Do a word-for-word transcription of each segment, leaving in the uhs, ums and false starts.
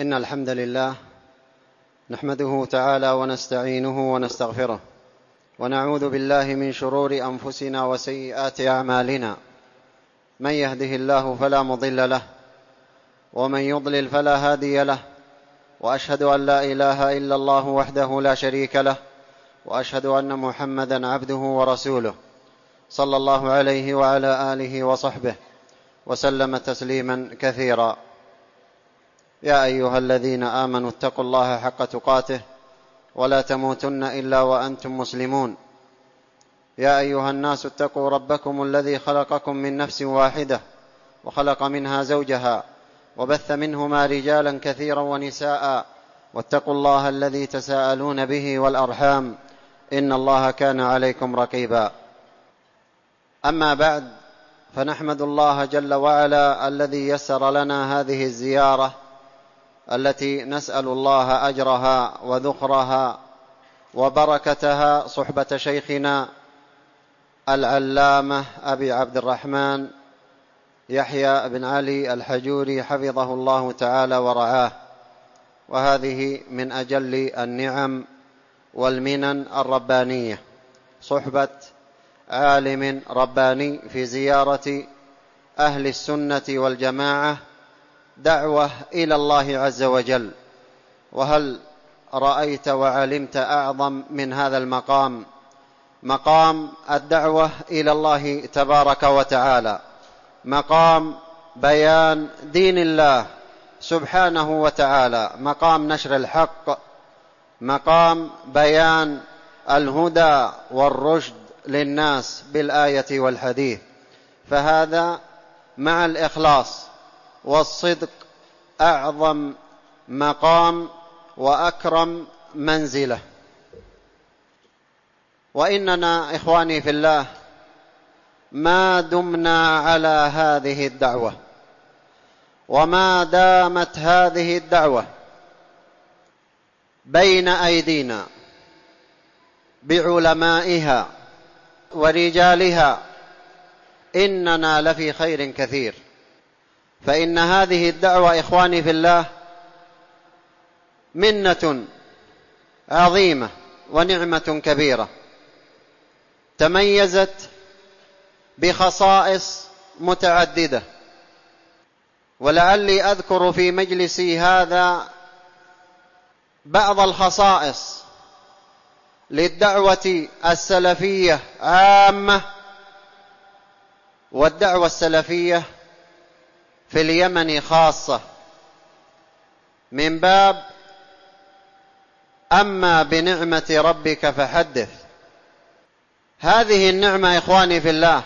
إن الحمد لله نحمده تعالى ونستعينه ونستغفره، ونعوذ بالله من شرور أنفسنا وسيئات أعمالنا. من يهده الله فلا مضل له، ومن يضلل فلا هادي له، وأشهد أن لا إله إلا الله وحده لا شريك له، وأشهد أن محمدا عبده ورسوله، صلى الله عليه وعلى آله وصحبه وسلم تسليما كثيرا. يا أيها الذين آمنوا اتقوا الله حق تقاته ولا تموتن إلا وأنتم مسلمون. يا أيها الناس اتقوا ربكم الذي خلقكم من نفس واحدة، وخلق منها زوجها، وبث منهما رجالا كثيرا ونساء، واتقوا الله الذي تساءلون به والأرحام، إن الله كان عليكم رقيبا. أما بعد، فنحمد الله جل وعلا الذي يسر لنا هذه الزيارة التي نسأل الله أجرها وذخرها وبركتها، صحبة شيخنا العلامة أبي عبد الرحمن يحيى بن علي الحجوري حفظه الله تعالى ورعاه. وهذه من أجل النعم والمنن الربانية، صحبة عالم رباني في زيارة أهل السنة والجماعة، دعوة إلى الله عز وجل. وهل رأيت وعلمت أعظم من هذا المقام؟ مقام الدعوة إلى الله تبارك وتعالى، مقام بيان دين الله سبحانه وتعالى، مقام نشر الحق، مقام بيان الهدى والرشد للناس بالآية والحديث. فهذا مع الإخلاص والصدق أعظم مقام وأكرم منزلة. وإننا إخواني في الله ما دمنا على هذه الدعوة، وما دامت هذه الدعوة بين أيدينا بعلمائها ورجالها، إننا لفي خير كثير. فإن هذه الدعوة إخواني في الله منة عظيمة ونعمة كبيرة، تميزت بخصائص متعددة. ولعلي أذكر في مجلسي هذا بعض الخصائص للدعوة السلفية عامة، والدعوة السلفية في اليمن خاصة، من باب أما بنعمة ربك فحدث. هذه النعمة إخواني في الله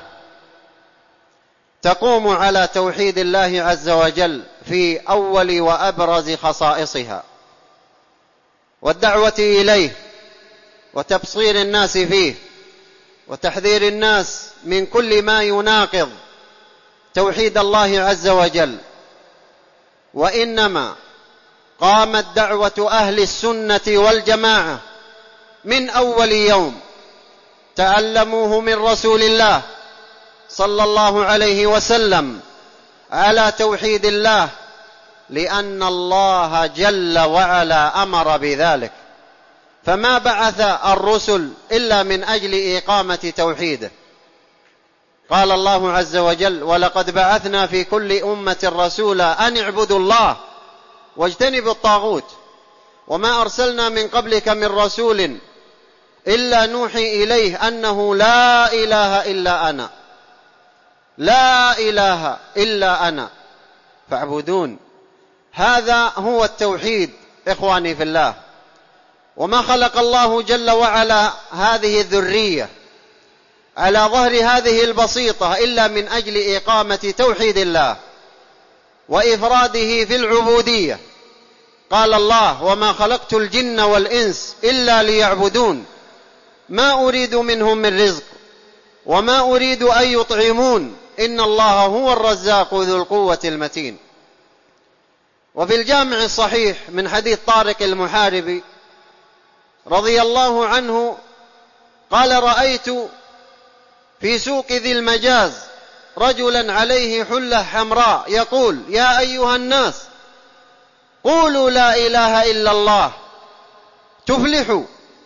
تقوم على توحيد الله عز وجل في أول وأبرز خصائصها، والدعوة إليه، وتبصير الناس فيه، وتحذير الناس من كل ما يناقض توحيد الله عز وجل. وإنما قامت دعوة أهل السنة والجماعة من أول يوم تعلموه من رسول الله صلى الله عليه وسلم على توحيد الله، لأن الله جل وعلا أمر بذلك، فما بعث الرسل إلا من أجل إقامة توحيده. قال الله عز وجل: ولقد بعثنا في كل أمة رسولا أن اعبدوا الله واجتنبوا الطاغوت، وما أرسلنا من قبلك من رسول إلا نوحي إليه أنه لا إله إلا أنا، لا إله إلا أنا فاعبدون. هذا هو التوحيد إخواني في الله. وما خلق الله جل وعلا هذه الذرية على ظهر هذه البسيطة إلا من أجل إقامة توحيد الله وإفراده في العبودية. قال الله: وما خلقت الجن والإنس إلا ليعبدون ما أريد منهم من رزق وما أريد أن يطعمون إن الله هو الرزاق ذو القوة المتين. وفي الجامع الصحيح من حديث طارق المحاربي رضي الله عنه قال: رأيت في سوق ذي المجاز رجلا عليه حلة حمراء يقول: يا أيها الناس قولوا لا إله إلا الله تفلحوا،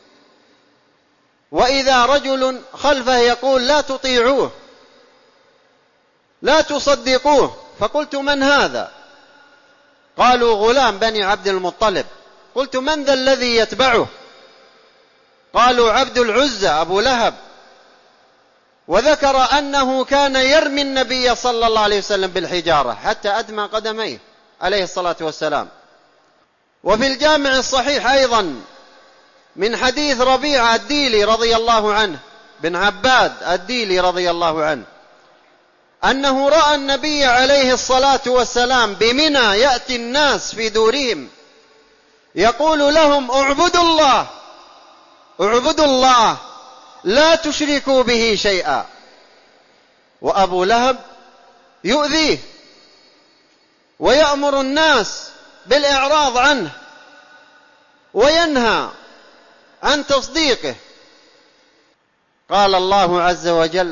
وإذا رجل خلفه يقول لا تطيعوه لا تصدقوه، فقلت من هذا؟ قالوا غلام بني عبد المطلب. قلت من ذا الذي يتبعه؟ قالوا عبد العزى أبو لهب. وذكر أنه كان يرمي النبي صلى الله عليه وسلم بالحجارة حتى أدمى قدميه عليه الصلاة والسلام. وفي الجامع الصحيح أيضا من حديث ربيعة الديلي رضي الله عنه بن عباد الديلي رضي الله عنه أنه رأى النبي عليه الصلاة والسلام بمنى يأتي الناس في دورهم يقول لهم اعبدوا الله اعبدوا الله لا تشركوا به شيئا، وأبو لهب يؤذيه ويأمر الناس بالإعراض عنه وينهى عن تصديقه. قال الله عز وجل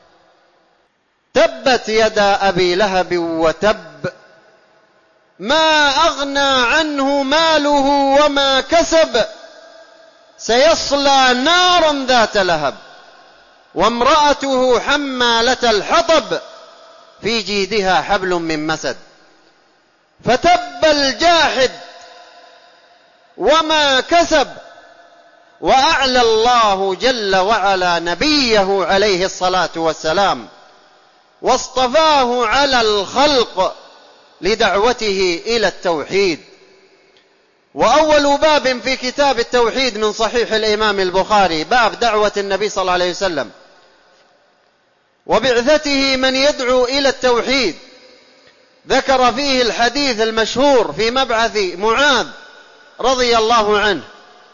تبت يدا أبي لهب وتب ما أغنى عنه ماله وما كسب سيصلى نارا ذات لهب وامرأته حمالة الحطب في جيدها حبل من مسد. فتب الجاحد وما كسب. وأعلى الله جل وعلا نبيه عليه الصلاة والسلام واصطفاه على الخلق لدعوته إلى التوحيد. وأول باب في كتاب التوحيد من صحيح الإمام البخاري باب دعوة النبي صلى الله عليه وسلم وبعثته من يدعو إلى التوحيد، ذكر فيه الحديث المشهور في مبعث معاذ رضي الله عنه،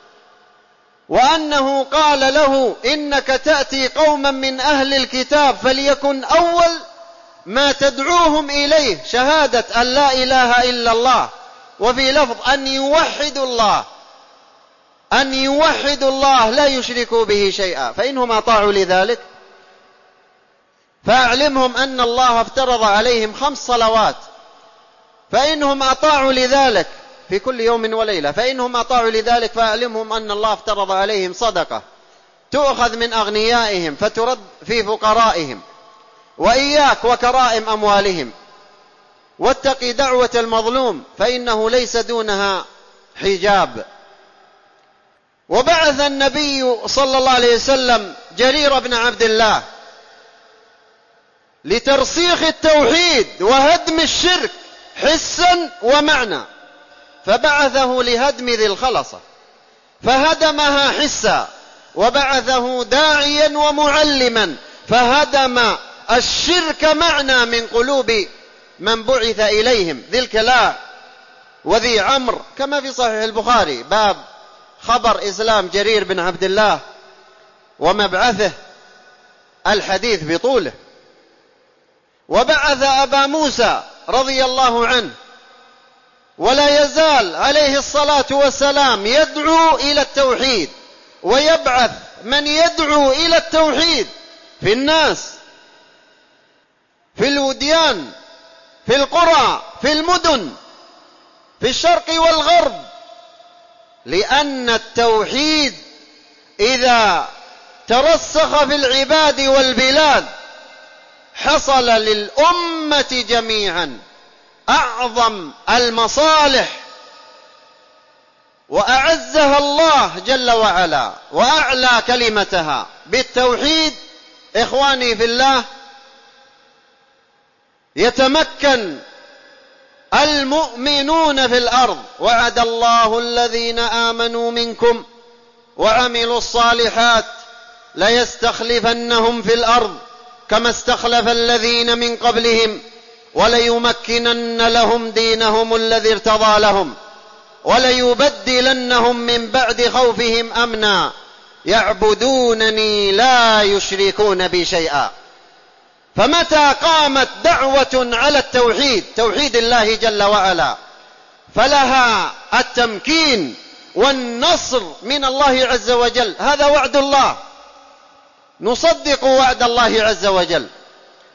وأنه قال له إنك تأتي قوما من أهل الكتاب فليكن أول ما تدعوهم إليه شهادة أن لا إله إلا الله، وفي لفظ أن يوحدوا الله أن يوحدوا الله لا يشركوا به شيئا، فإنهم أطاعوا لذلك فأعلمهم أن الله افترض عليهم خمس صلوات، فإنهم أطاعوا لذلك في كل يوم وليلة، فإنهم أطاعوا لذلك فأعلمهم أن الله افترض عليهم صدقة تؤخذ من أغنيائهم فترد في فقرائهم، وإياك وكرائم أموالهم، واتق دعوة المظلوم فإنه ليس دونها حجاب. وبعث النبي صلى الله عليه وسلم جرير بن عبد الله لترسيخ التوحيد وهدم الشرك حسا ومعنى، فبعثه لهدم ذي الخلصة فهدمها حسا، وبعثه داعيا ومعلما فهدم الشرك معنى من قلوب من بعث إليهم، ذي الكلاع وذي عمرو، كما في صحيح البخاري باب خبر إسلام جرير بن عبد الله ومبعثه الحديث بطوله. وبعث أبا موسى رضي الله عنه، ولا يزال عليه الصلاة والسلام يدعو إلى التوحيد ويبعث من يدعو إلى التوحيد في الناس، في الوديان، في القرى، في المدن، في الشرق والغرب، لأن التوحيد إذا ترسخ في العباد والبلاد حصل للأمة جميعا أعظم المصالح، وأعزها الله جل وعلا وأعلى كلمتها بالتوحيد. إخواني في الله، يتمكن المؤمنون في الأرض. وعد الله الذين آمنوا منكم وعملوا الصالحات ليستخلفنهم في الأرض كما استخلف الذين من قبلهم وليمكنن لهم دينهم الذي ارتضى لهم وليبدلنهم من بعد خوفهم أمنا يعبدونني لا يشركون بي شيئا. فمتى قامت دعوة على التوحيد، توحيد الله جل وعلا، فلها التمكين والنصر من الله عز وجل. هذا وعد الله، نصدق وعد الله عز وجل.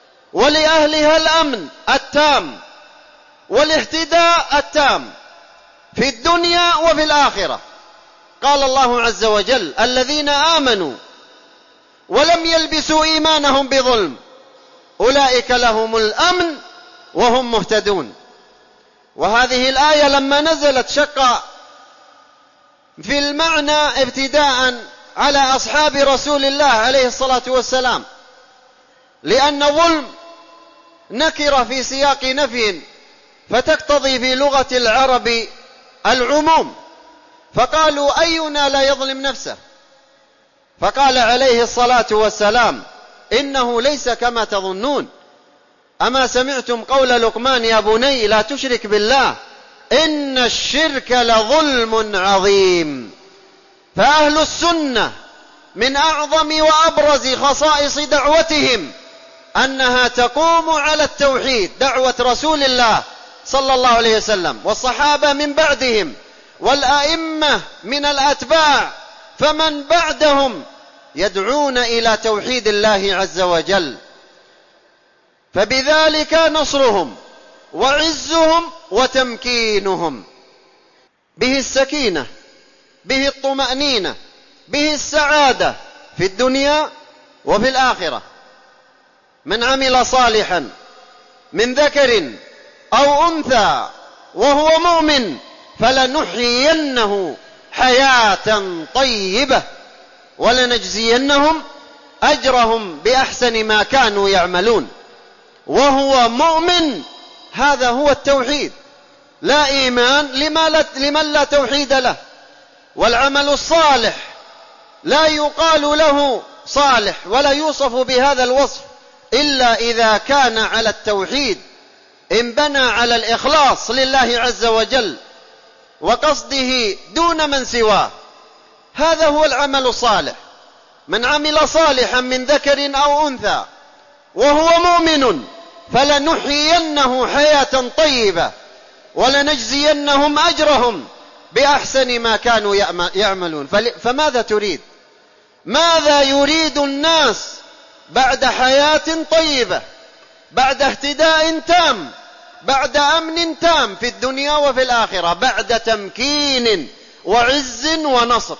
ولأهلها الأمن التام والاهتداء التام، في الدنيا وفي الآخرة. قال الله عز وجل: الذين آمنوا ولم يلبسوا إيمانهم بظلم أولئك لهم الأمن وهم مهتدون. وهذه الآية لما نزلت شق في المعنى ابتداء على أصحاب رسول الله عليه الصلاة والسلام، لأن ظلم نكرة في سياق نفي فتقتضي في لغة العرب العموم، فقالوا: أينا لا يظلم نفسه؟ فقال عليه الصلاة والسلام: إنه ليس كما تظنون. أما سمعتم قول لقمان: يا بني لا تشرك بالله إن الشرك لظلم عظيم. فأهل السنة من أعظم وأبرز خصائص دعوتهم أنها تقوم على التوحيد، دعوة رسول الله صلى الله عليه وسلم والصحابة من بعدهم والأئمة من الأتباع فمن بعدهم يدعون إلى توحيد الله عز وجل، فبذلك نصرهم وعزهم وتمكينهم. به السكينة، به الطمأنينة، به السعادة في الدنيا وفي الآخرة. من عمل صالحا من ذكر أو أنثى وهو مؤمن فلنحيينه حياة طيبة ولنجزينهم أجرهم بأحسن ما كانوا يعملون. وهو مؤمن، هذا هو التوحيد. لا إيمان لمن لا توحيد له. والعمل الصالح لا يقال له صالح ولا يوصف بهذا الوصف إلا إذا كان على التوحيد، إن بنى على الإخلاص لله عز وجل وقصده دون من سواه، هذا هو العمل الصالح. من عمل صالحا من ذكر أو أنثى وهو مؤمن فلنحيينه حياة طيبة ولنجزينهم أجرهم بأحسن ما كانوا يعملون. فماذا تريد؟ ماذا يريد الناس بعد حياة طيبة، بعد اهتداء تام، بعد أمن تام في الدنيا وفي الآخرة، بعد تمكين وعز ونصر؟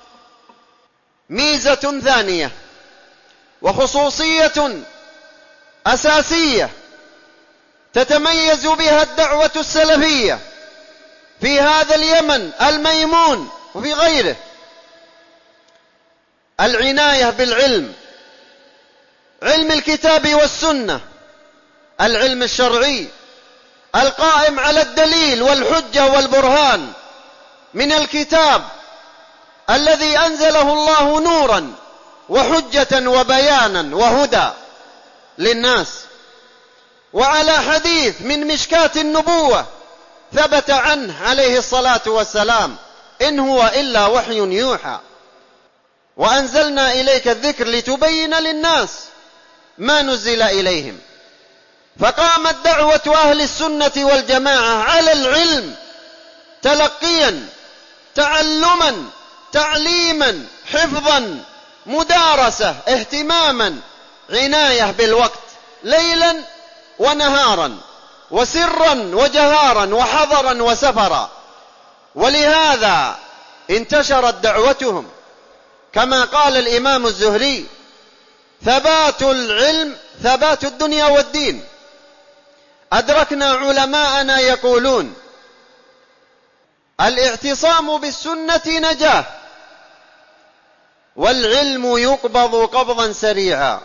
ميزة ثانية وخصوصية أساسية تتميز بها الدعوة السلفية في هذا اليمن الميمون وفي غيره: العناية بالعلم، علم الكتاب والسنة، العلم الشرعي القائم على الدليل والحجة والبرهان من الكتاب الذي أنزله الله نورا وحجة وبيانا وهدى للناس، وعلى حديث من مشكاة النبوة ثبت عنه عليه الصلاة والسلام: إن هو إلا وحي يوحى وأنزلنا إليك الذكر لتبين للناس ما نزل إليهم. فقامت دعوة أهل السنة والجماعة على العلم تلقيا، تعلما، تعليما، حفظا، مدارسة، اهتماما، عناية بالوقت ليلا ونهارا، وسرا وجهارا، وحضرا وسفرا. ولهذا انتشرت دعوتهم كما قال الإمام الزهري: ثبات العلم ثبات الدنيا والدين. أدركنا علماءنا يقولون: الاعتصام بالسنة نجاة، والعلم يقبض قبضا سريعا،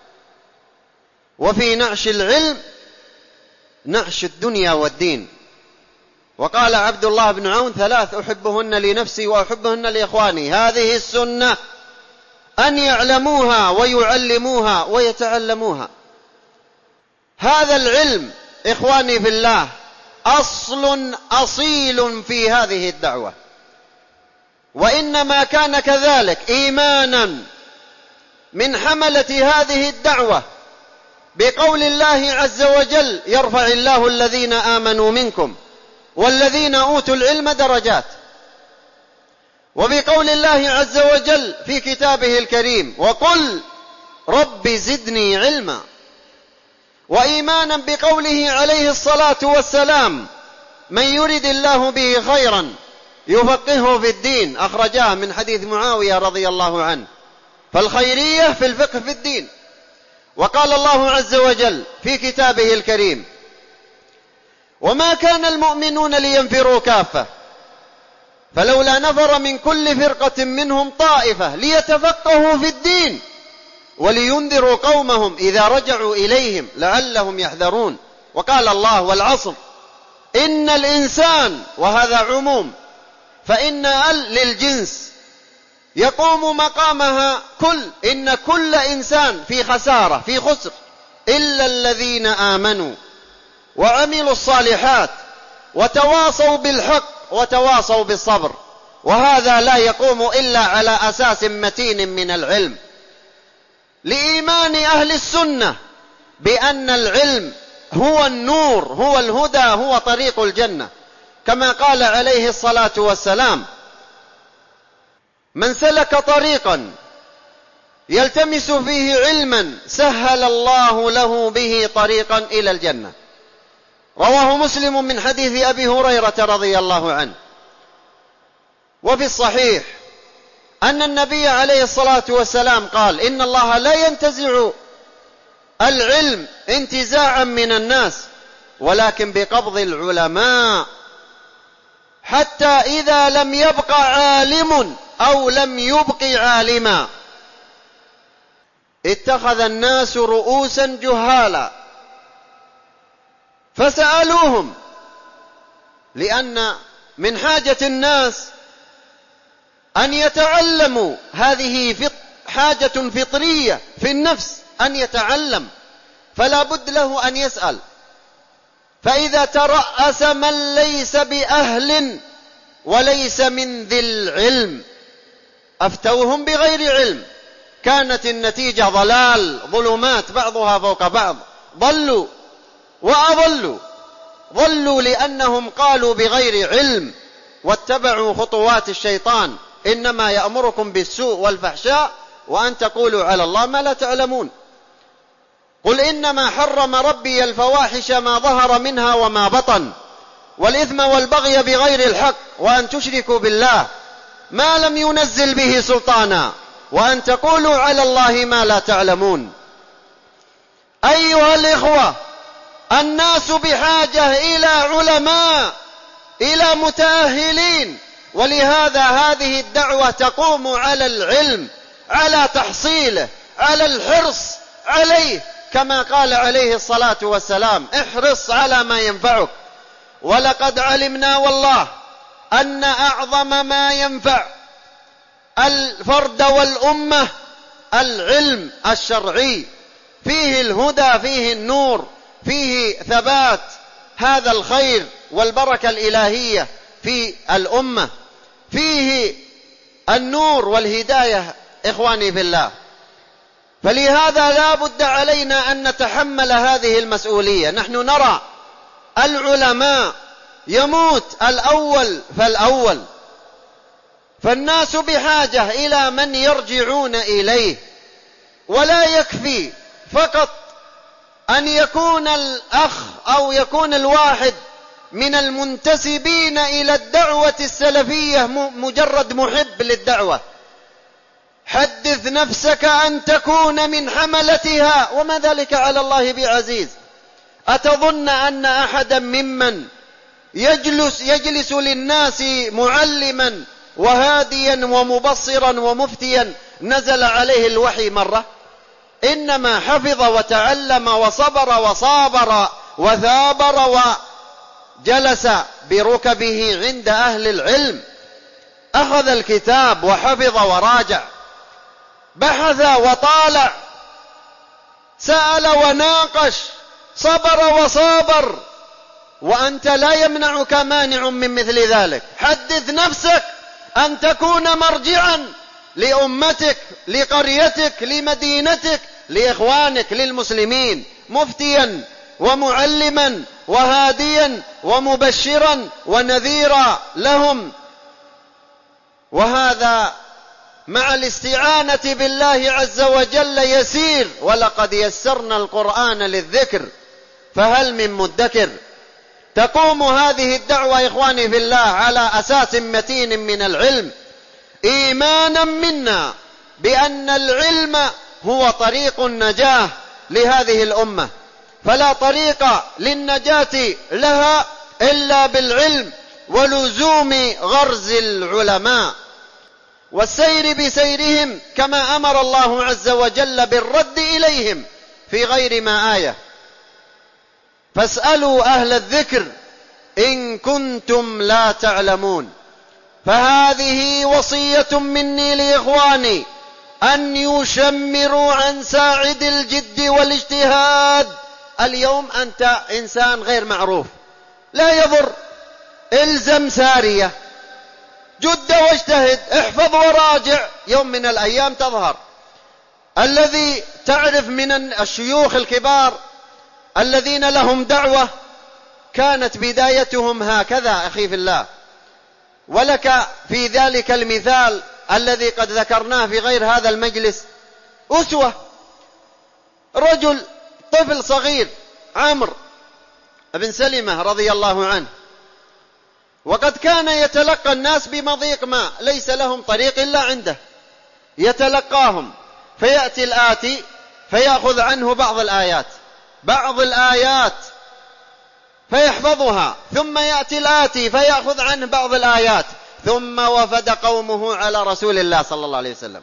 وفي نعش العلم نعش الدنيا والدين. وقال عبد الله بن عون: ثلاث أحبهن لنفسي وأحبهن لإخواني: هذه السنة، أن يعلموها ويعلموها ويتعلموها. هذا العلم إخواني في الله أصل أصيل في هذه الدعوة، وإنما كان كذلك إيمانا من حملة هذه الدعوة بقول الله عز وجل: يرفع الله الذين آمنوا منكم والذين أوتوا العلم درجات، وبقول الله عز وجل في كتابه الكريم: وقل رب زدني علما. وإيمانا بقوله عليه الصلاة والسلام: من يرد الله به خيرا يفقهه في الدين، أخرجاه من حديث معاوية رضي الله عنه. فالخيرية في الفقه في الدين. وقال الله عز وجل في كتابه الكريم: وما كان المؤمنون لينفروا كافة فلولا نفر من كل فرقة منهم طائفة ليتفقهوا في الدين ولينذروا قومهم إذا رجعوا إليهم لعلهم يحذرون. وقال الله: والعصر إن الإنسان، وهذا عموم، فإن ال للجنس يقوم مقامها كل، إن كل إنسان في خسارة في خسر إلا الذين آمنوا وعملوا الصالحات وتواصوا بالحق وتواصوا بالصبر. وهذا لا يقوم إلا على أساس متين من العلم، لإيمان أهل السنة بأن العلم هو النور، هو الهدى، هو طريق الجنة، كما قال عليه الصلاة والسلام: من سلك طريقا يلتمس فيه علما سهل الله له به طريقا إلى الجنة. رواه مسلم من حديث أبي هريرة رضي الله عنه. وفي الصحيح أن النبي عليه الصلاة والسلام قال: إن الله لا ينتزع العلم انتزاعا من الناس ولكن بقبض العلماء، حتى إذا لم يبق عالم أو لم يبق عالما اتخذ الناس رؤوسا جهالا فسألوهم، لأن من حاجة الناس أن يتعلموا، هذه حاجة فطرية في النفس أن يتعلم، فلا بد له أن يسأل. فإذا ترأس من ليس بأهل وليس من ذي العلم أفتوهم بغير علم، كانت النتيجة ضلال، ظلمات بعضها فوق بعض، ضلوا وأضلوا. ضلوا لأنهم قالوا بغير علم واتبعوا خطوات الشيطان: إنما يأمركم بالسوء والفحشاء وأن تقولوا على الله ما لا تعلمون. قل إنما حرم ربي الفواحش ما ظهر منها وما بطن والإثم والبغي بغير الحق وأن تشركوا بالله ما لم ينزل به سلطانا وأن تقولوا على الله ما لا تعلمون. أيها الإخوة، الناس بحاجة إلى علماء، إلى متأهلين، ولهذا هذه الدعوة تقوم على العلم، على تحصيله، على الحرص عليه، كما قال عليه الصلاة والسلام: احرص على ما ينفعك. ولقد علمنا والله أن أعظم ما ينفع الفرد والأمة العلم الشرعي، فيه الهدى، فيه النور، فيه ثبات هذا الخير والبركة الإلهية في الأمة، فيه النور والهداية إخواني في الله. فلهذا لا بد علينا أن نتحمل هذه المسؤولية. نحن نرى العلماء يموت الأول فالأول، فالناس بحاجة إلى من يرجعون إليه. ولا يكفي فقط أن يكون الأخ أو يكون الواحد من المنتسبين إلى الدعوة السلفية مجرد محب للدعوة. حدث نفسك أن تكون من حملتها، وما ذلك على الله بعزيز. أتظن أن أحدا ممن يجلس, يجلس للناس معلما وهاديا ومبصرا ومفتيا نزل عليه الوحي مرة؟ إنما حفظ وتعلم وصبر وصابر وثابر وجلس بركبه عند أهل العلم، أخذ الكتاب وحفظ وراجع، بحث وطالع، سأل وناقش، صبر وصابر. وأنت لا يمنعك مانع من مثل ذلك. حدث نفسك أن تكون مرجعا لأمتك، لقريتك، لمدينتك، لإخوانك، للمسلمين، مفتيا ومعلما وهاديا ومبشرا ونذيرا لهم. وهذا مع الاستعانة بالله عز وجل يسير. ولقد يسرنا القرآن للذكر فهل من مدكر. تقوم هذه الدعوة إخواني في الله على أساس متين من العلم، إيمانا منا بأن العلم هو طريق النجاة لهذه الأمة، فلا طريق للنجاة لها إلا بالعلم ولزوم غرز العلماء والسير بسيرهم، كما أمر الله عز وجل بالرد إليهم في غير ما آية. فاسألوا أهل الذكر إن كنتم لا تعلمون. فهذه وصية مني لإخواني أن يشمروا عن ساعد الجد والاجتهاد. اليوم أنت إنسان غير معروف، لا يضر، الزم سارية، جد واجتهد، احفظ وراجع، يوم من الأيام تظهر. الذي تعرف من الشيوخ الكبار الذين لهم دعوة كانت بدايتهم هكذا أخي في الله، ولك في ذلك المثال الذي قد ذكرناه في غير هذا المجلس أسوة. رجل طفل صغير عمرو بن سلمة رضي الله عنه، وقد كان يتلقى الناس بمضيق ما، ليس لهم طريق إلا عنده، يتلقاهم، فيأتي الآتي فيأخذ عنه بعض الآيات بعض الآيات فيحفظها، ثم يأتي الآتي فيأخذ عنه بعض الآيات، ثم وفد قومه على رسول الله صلى الله عليه وسلم،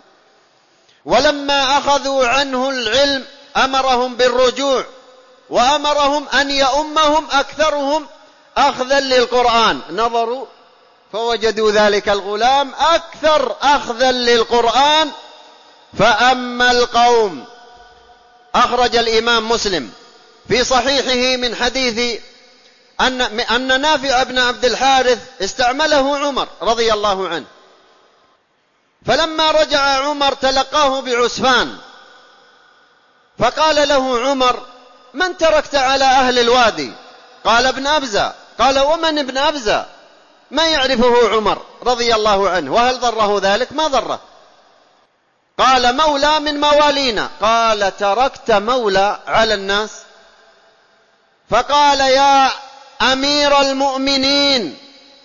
ولما أخذوا عنه العلم أمرهم بالرجوع، وأمرهم أن يؤمهم أكثرهم أخذا للقرآن. نظروا فوجدوا ذلك الغلام أكثر أخذا للقرآن، فأما القوم. أخرج الإمام مسلم في صحيحه من حديث أن, أن نافع بن عبد الحارث استعمله عمر رضي الله عنه، فلما رجع عمر تلقاه بعسفان، فقال له عمر: من تركت على أهل الوادي؟ قال: ابن أبزة. قال: ومن ابن أبزة؟ ما يعرفه عمر رضي الله عنه، وهل ضره ذلك؟ ما ضره. قال: مولى من موالينا. قال: تركت مولى على الناس؟ فقال: يا أمير المؤمنين،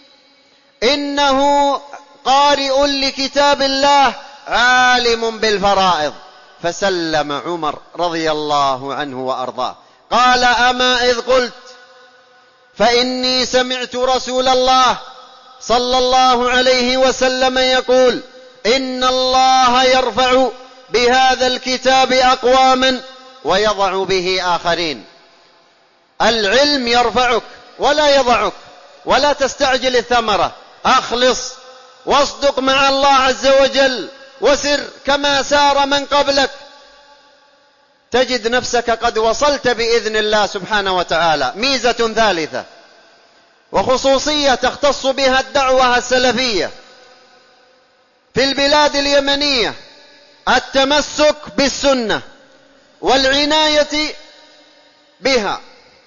إنه قارئ لكتاب الله عالم بالفرائض. فسلم عمر رضي الله عنه وأرضاه. قال: أما إذ قلت فإني سمعت رسول الله صلى الله عليه وسلم يقول: إن الله يرفع بهذا الكتاب أقواما ويضع به آخرين. العلم يرفعك ولا يضعك، ولا تستعجل الثمرة، أخلص واصدق مع الله عز وجل، وسر كما سار من قبلك، تجد نفسك قد وصلت بإذن الله سبحانه وتعالى. ميزة ثالثة وخصوصية تختص بها الدعوة السلفية في البلاد اليمنية: التمسك بالسنة والعناية بها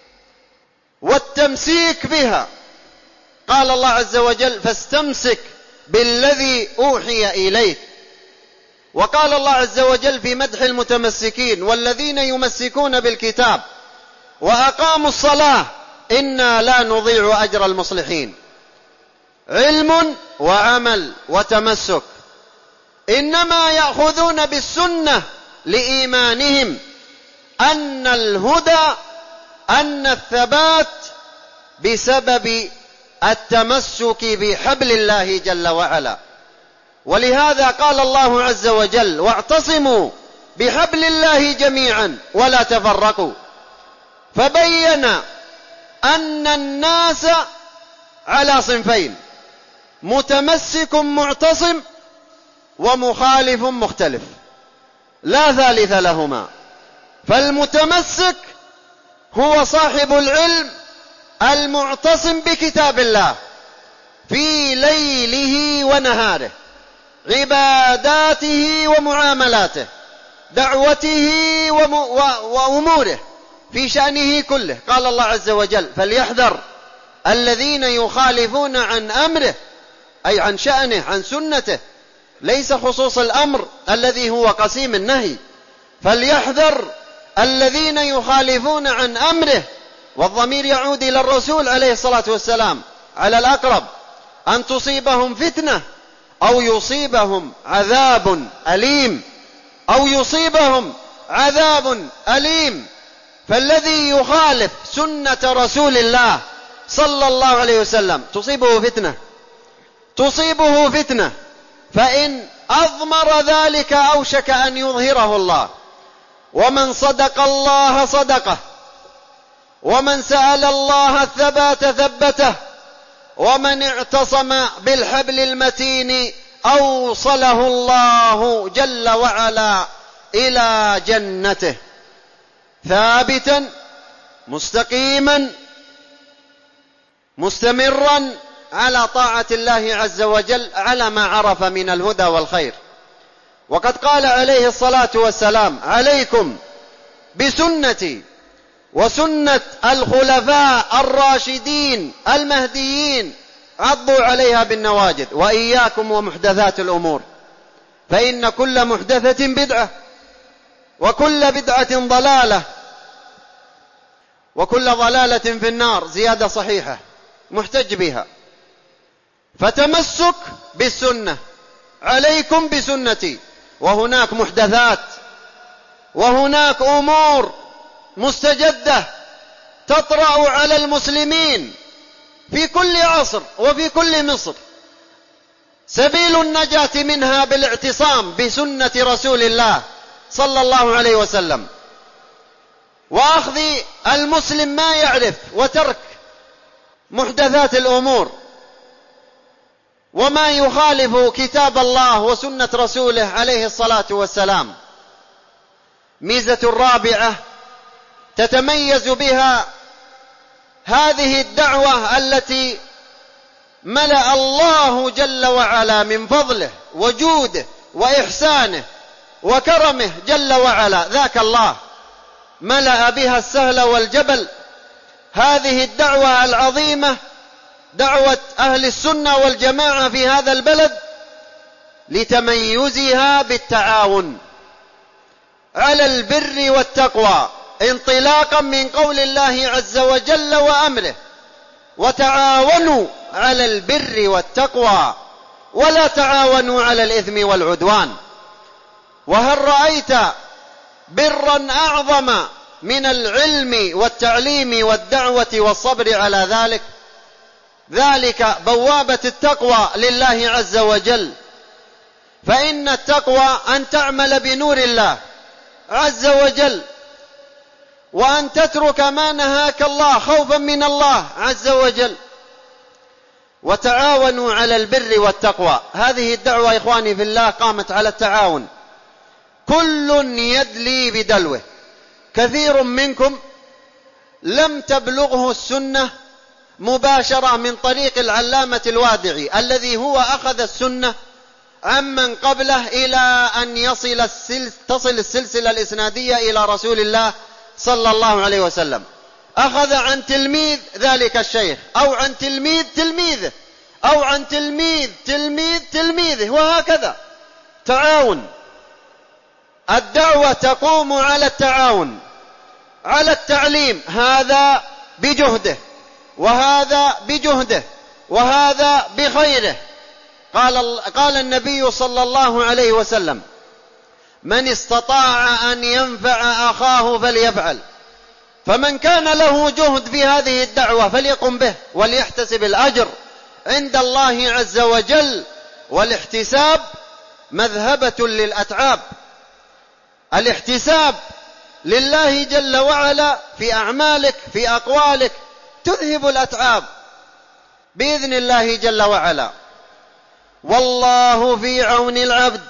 والتمسيك بها. قال الله عز وجل: فاستمسك بالذي أوحي إليك. وقال الله عز وجل في مدح المتمسكين: والذين يمسكون بالكتاب وأقاموا الصلاة إنا لا نضيع أجر المصلحين. علم وعمل وتمسك. إنما يأخذون بالسنة لإيمانهم أن الهدى، أن الثبات بسبب التمسك بحبل الله جل وعلا. ولهذا قال الله عز وجل: واعتصموا بحبل الله جميعا ولا تفرقوا. فبين أن الناس على صنفين: متمسك معتصم، ومخالف مختلف، لا ثالث لهما. فالمتمسك هو صاحب العلم المعتصم بكتاب الله في ليله ونهاره، عباداته ومعاملاته، دعوته وأموره، في شأنه كله. قال الله عز وجل: فليحذر الذين يخالفون عن أمره، أي عن شأنه، عن سنته، ليس خصوص الأمر الذي هو قسيم النهي. فليحذر الذين يخالفون عن أمره والضمير يعود إلى الرسول عليه الصلاة والسلام على الأقرب، أن تصيبهم فتنة أو يصيبهم عذاب أليم أو يصيبهم عذاب أليم. فالذي يخالف سنة رسول الله صلى الله عليه وسلم تصيبه فتنة تصيبه فتنة فإن أضمر ذلك أوشك أن يظهره الله. ومن صدق الله صدقه، ومن سأل الله الثبات ثبته، ومن اعتصم بالحبل المتين أوصله الله جل وعلا إلى جنته ثابتا مستقيما مستمرا على طاعة الله عز وجل على ما عرف من الهدى والخير. وقد قال عليه الصلاة والسلام: عليكم بسنتي وسنة الخلفاء الراشدين المهديين، عضوا عليها بالنواجذ، وإياكم ومحدثات الأمور، فإن كل محدثة بدعة، وكل بدعة ضلالة، وكل ضلالة في النار. زيادة صحيحة محتج بها. فتمسك بالسنة، عليكم بسنتي. وهناك محدثات وهناك أمور مستجدة تطرأ على المسلمين في كل عصر وفي كل مصر، سبيل النجاة منها بالاعتصام بسنة رسول الله صلى الله عليه وسلم، وأخذ المسلم ما يعرف، وترك محدثات الأمور وما يخالف كتاب الله وسنة رسوله عليه الصلاة والسلام. ميزة الرابعة تتميز بها هذه الدعوة التي ملأ الله جل وعلا من فضله وجوده وإحسانه وكرمه جل وعلا، ذاك الله ملأ بها السهل والجبل. هذه الدعوة العظيمة، دعوة أهل السنة والجماعة في هذا البلد، لتميزها بالتعاون على البر والتقوى، انطلاقا من قول الله عز وجل وأمره: وتعاونوا على البر والتقوى ولا تعاونوا على الإثم والعدوان. وهل رأيت برا أعظم من العلم والتعليم والدعوة والصبر على ذلك؟ ذلك بوابة التقوى لله عز وجل. فإن التقوى أن تعمل بنور الله عز وجل، وأن تترك ما نهاك الله خوفا من الله عز وجل. وتعاونوا على البر والتقوى. هذه الدعوة إخواني في الله قامت على التعاون، كل يدلي بدلوه. كثير منكم لم تبلغه السنة مباشرة من طريق العلامة الوادعي، الذي هو أخذ السنة عمن قبله إلى أن يصل السلس تصل السلسلة الإسنادية إلى رسول الله صلى الله عليه وسلم. أخذ عن تلميذ ذلك الشيخ، أو عن تلميذ تلميذه، أو عن تلميذ تلميذ تلميذه، وهكذا. تعاون. الدعوة تقوم على التعاون، على التعليم، هذا بجهده وهذا بجهده وهذا بخيره. قال, قال النبي صلى الله عليه وسلم: من استطاع أن ينفع أخاه فليفعل. فمن كان له جهد في هذه الدعوة فليقم به، وليحتسب الأجر عند الله عز وجل. والاحتساب مذهبة للأتعاب، الاحتساب لله جل وعلا في أعمالك في أقوالك تذهب الأتعاب بإذن الله جل وعلا. والله في عون العبد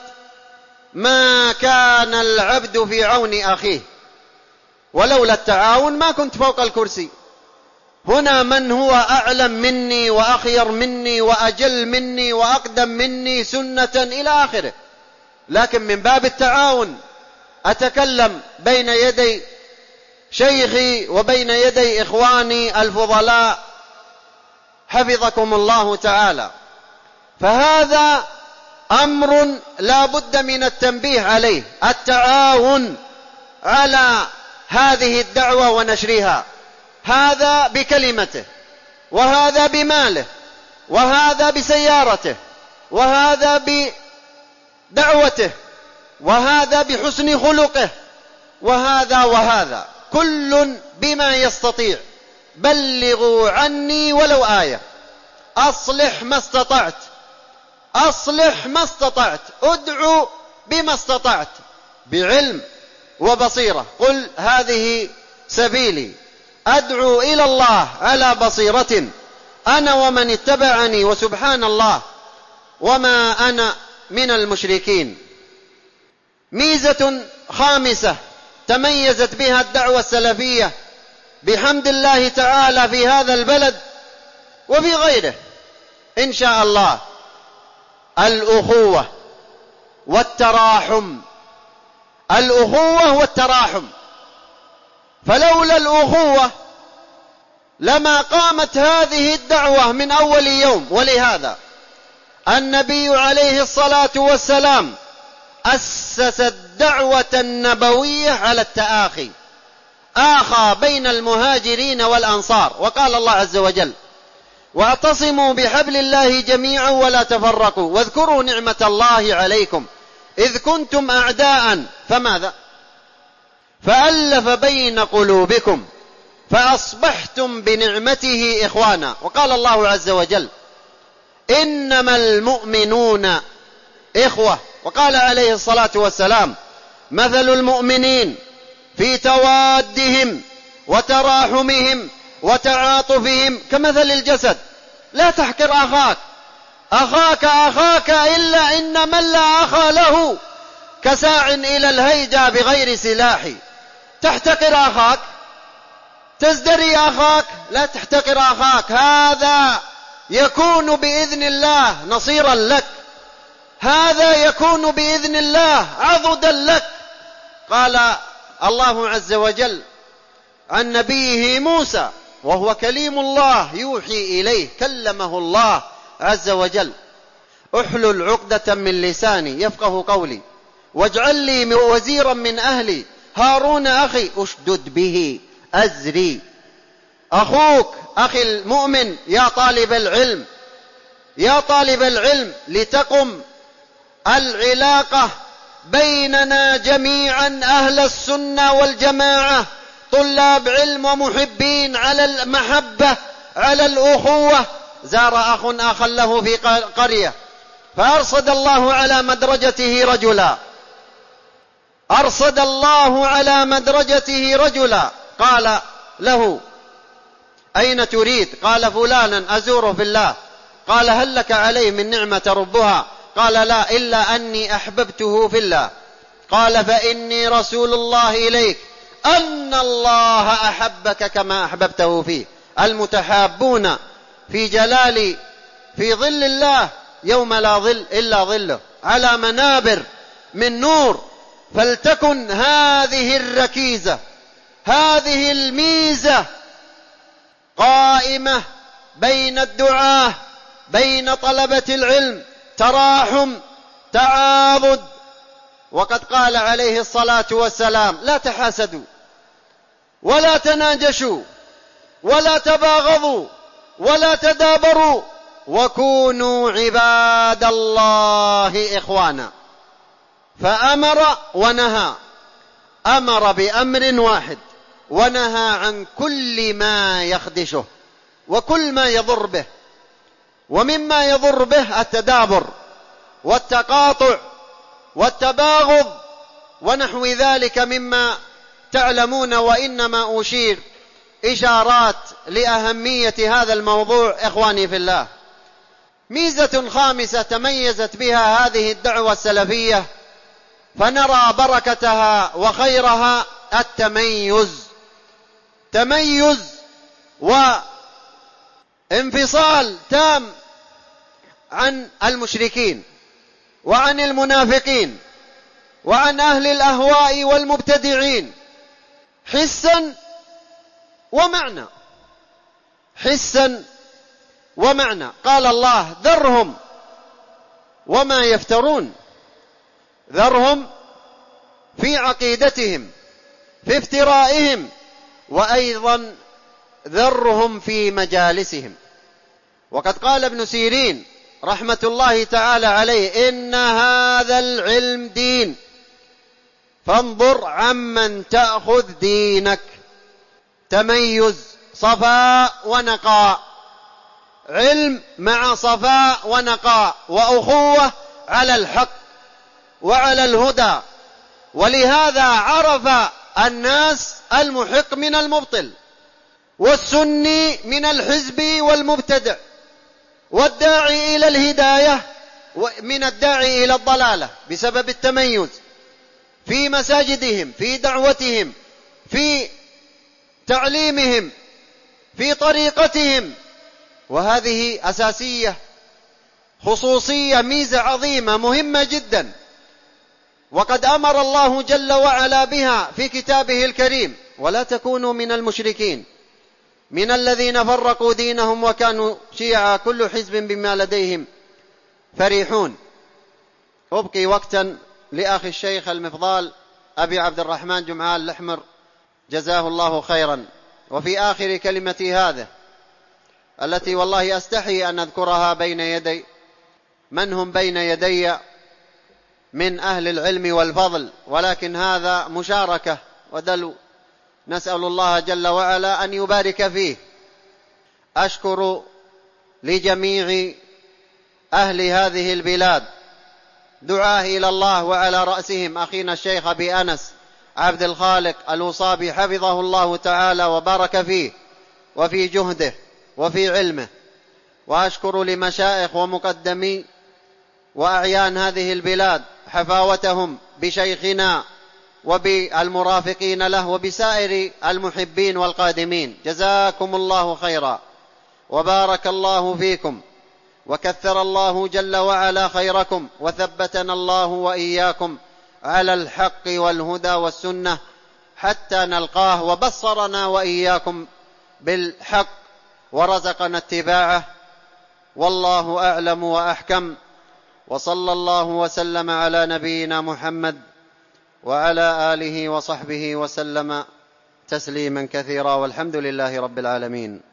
ما كان العبد في عون أخيه. ولولا التعاون ما كنت فوق الكرسي. هنا من هو أعلم مني وأخير مني وأجل مني وأقدم مني سنة إلى آخره، لكن من باب التعاون أتكلم بين يدي شيخي وبين يدي إخواني الفضلاء حفظكم الله تعالى. فهذا أمر لا بد من التنبيه عليه، التعاون على هذه الدعوة ونشرها. هذا بكلمته، وهذا بماله، وهذا بسيارته، وهذا بدعوته، وهذا بحسن خلقه، وهذا وهذا، كل بما يستطيع. بلغوا عني ولو آية. أصلح ما استطعت، أصلح ما استطعت، ادعو بما استطعت، بعلم وبصيرة. قل هذه سبيلي أدعو إلى الله على بصيرة أنا ومن اتبعني، وسبحان الله وما أنا من المشركين. ميزة خامسة تميزت بها الدعوة السلفية بحمد الله تعالى في هذا البلد وفي غيره إن شاء الله: الأخوة والتراحم. الأخوة والتراحم، فلولا الأخوة لما قامت هذه الدعوة من أول يوم. ولهذا النبي عليه الصلاة والسلام أسس الدعوة النبوية على التآخي، آخى بين المهاجرين والأنصار، وقال الله عز وجل: واعتصموا بحبل الله جميعا ولا تفرقوا واذكروا نعمة الله عليكم إذ كنتم أعداء فماذا؟ فألف بين قلوبكم فأصبحتم بنعمته إخوانا. وقال الله عز وجل: إنما المؤمنون إخوة. وقال عليه الصلاة والسلام: مثل المؤمنين في توادهم وتراحمهم وتعاطفهم كمثل الجسد، لا تحقر أخاك أخاك أخاك إلا إن من لا أخا له كساع إلى الهيجا بغير سلاح. تحتقر أخاك، تزدري أخاك، لا تحتقر أخاك. هذا يكون بإذن الله نصيرا لك، هذا يكون بإذن الله عضدا لك. قال الله عز وجل عن نبيه موسى وهو كليم الله يوحي إليه، كلمه الله عز وجل: احلل عقدة من لساني يفقه قولي واجعل لي وزيرا من أهلي هارون أخي أشدد به أزري. أخوك أخي المؤمن، يا طالب العلم، يا طالب العلم، لتقم العلاقة بيننا جميعا أهل السنة والجماعة، طلاب علم ومحبين، على المحبة، على الأخوة. زار أخ أخا له في قرية فأرصد الله على مدرجته رجلا أرصد الله على مدرجته رجلا قال له: أين تريد؟ قال: فلانا أزوره في الله. قال: هل لك عليه من نعمة ربها؟ قال: لا، إلا أني أحببته في الله. قال: فإني رسول الله إليك أن الله أحبك كما أحببته فيه. المتحابون في جلال في ظل الله يوم لا ظل إلا ظله، على منابر من نور. فلتكن هذه الركيزة، هذه الميزة قائمة بين الدعاة، بين طلبة العلم: تراحم، تعاضد. وقد قال عليه الصلاة والسلام: لا تحاسدوا ولا تناجشوا ولا تباغضوا ولا تدابروا وكونوا عباد الله إخوانا. فأمر ونهى، أمر بأمر واحد ونهى عن كل ما يخدشه وكل ما يضر به. ومما يضر به التدابر والتقاطع والتباغض ونحو ذلك مما تعلمون، وإنما أشير إشارات لأهمية هذا الموضوع إخواني في الله. ميزة خامسة تميزت بها هذه الدعوة السلفية فنرى بركتها وخيرها: التميز. تميز وانفصال تام عن المشركين وعن المنافقين وعن أهل الأهواء والمبتدعين، حسا ومعنى، حسا ومعنى. قال الله: ذرهم وما يفترون. ذرهم في عقيدتهم، في افترائهم، وأيضا ذرهم في مجالسهم. وقد قال ابن سيرين رحمة الله تعالى عليه: إن هذا العلم دين، فانظر عمن تأخذ دينك. تميز، صفاء ونقاء، علم مع صفاء ونقاء وأخوة على الحق وعلى الهدى. ولهذا عرف الناس المحق من المبطل، والسني من الحزب والمبتدع، والداعي إلى الهداية من الداعي إلى الضلالة، بسبب التميز في مساجدهم، في دعوتهم، في تعليمهم، في طريقتهم. وهذه أساسية، خصوصية، ميزة عظيمة مهمة جدا، وقد أمر الله جل وعلا بها في كتابه الكريم: ولا تكونوا من المشركين من الذين فرقوا دينهم وكانوا شيعا كل حزب بما لديهم فرحون. أبقي وقتا لأخي الشيخ المفضال أبي عبد الرحمن جمعان الأحمر جزاه الله خيرا. وفي آخر كلمتي هذه، التي والله أستحي أن أذكرها بين يدي من هم بين يدي من أهل العلم والفضل، ولكن هذا مشاركة ودلو، نسأل الله جل وعلا أن يبارك فيه. أشكر لجميع أهل هذه البلاد دعاه إلى الله، وعلى رأسهم أخينا الشيخ أبي أنس عبد الخالق الوصابي حفظه الله تعالى وبارك فيه وفي جهده وفي علمه. وأشكر لمشائخ ومقدمي وأعيان هذه البلاد حفاوتهم بشيخنا وبالمرافقين له وبسائر المحبين والقادمين. جزاكم الله خيرا وبارك الله فيكم، وكثر الله جل وعلا خيركم، وثبتنا الله وإياكم على الحق والهدى والسنة حتى نلقاه، وبصرنا وإياكم بالحق ورزقنا اتباعه. والله أعلم وأحكم، وصلى الله وسلم على نبينا محمد وعلى آله وصحبه وسلم تسليما كثيرا، والحمد لله رب العالمين.